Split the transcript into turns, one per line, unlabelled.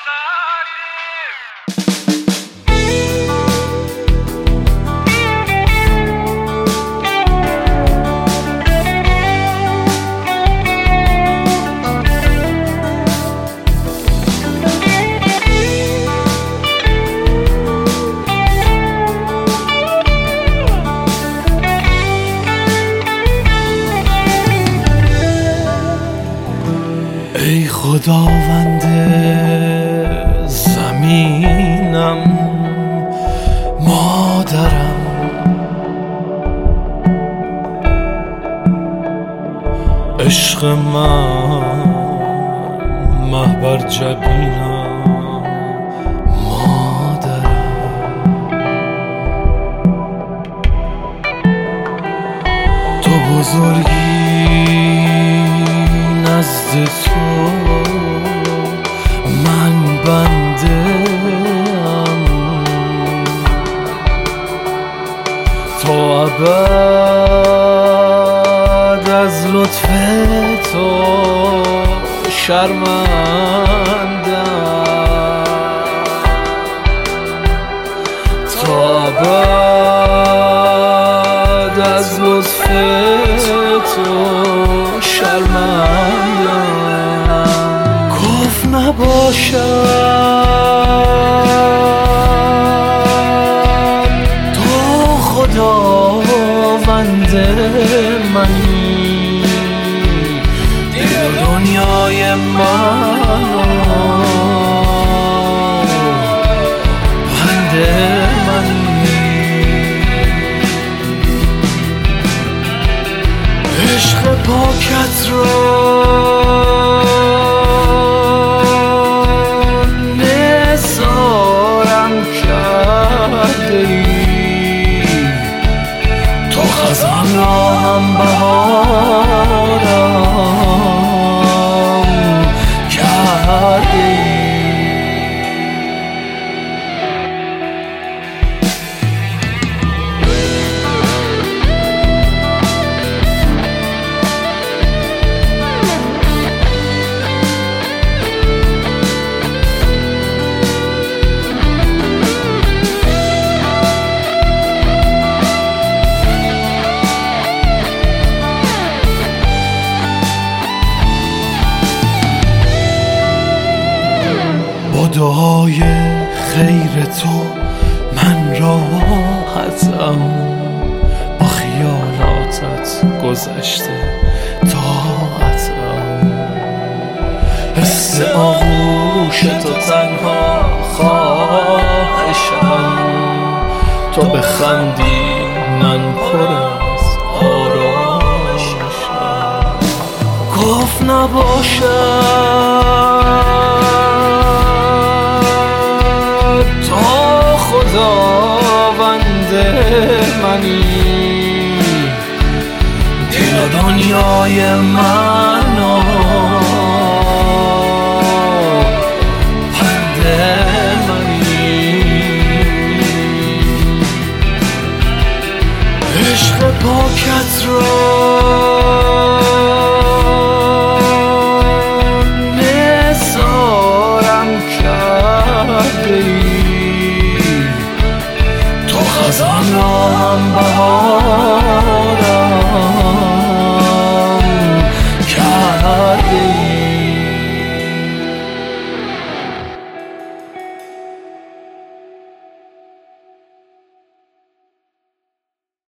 ای خداوند زمینم مادرم، عشق من محبر جبینم مادرم، تو بزرگی نزد تو من بنده‌ام، تا ابد از لطف تو شرمنده‌ام، تا ابد از لطف تو شرمنده‌ام. کفر نباشم تو خداوند منی، دل و دنیای منو بنده منی، عشق پاکت را نثارم کرده ای، تو خزان را هم بهارم کرده ای. با دعای خیر تو من راحتم، با خیالاتت گذشته طاعتم، حس آغوش تو تنها خواهشم، تو بخندی من پر از آرامشم. کفر نباشد تو خداوند منی، دل و دنیای منو بنده منی، عشق پاکت را نثارم کرده ای، تو خزان را هم بهار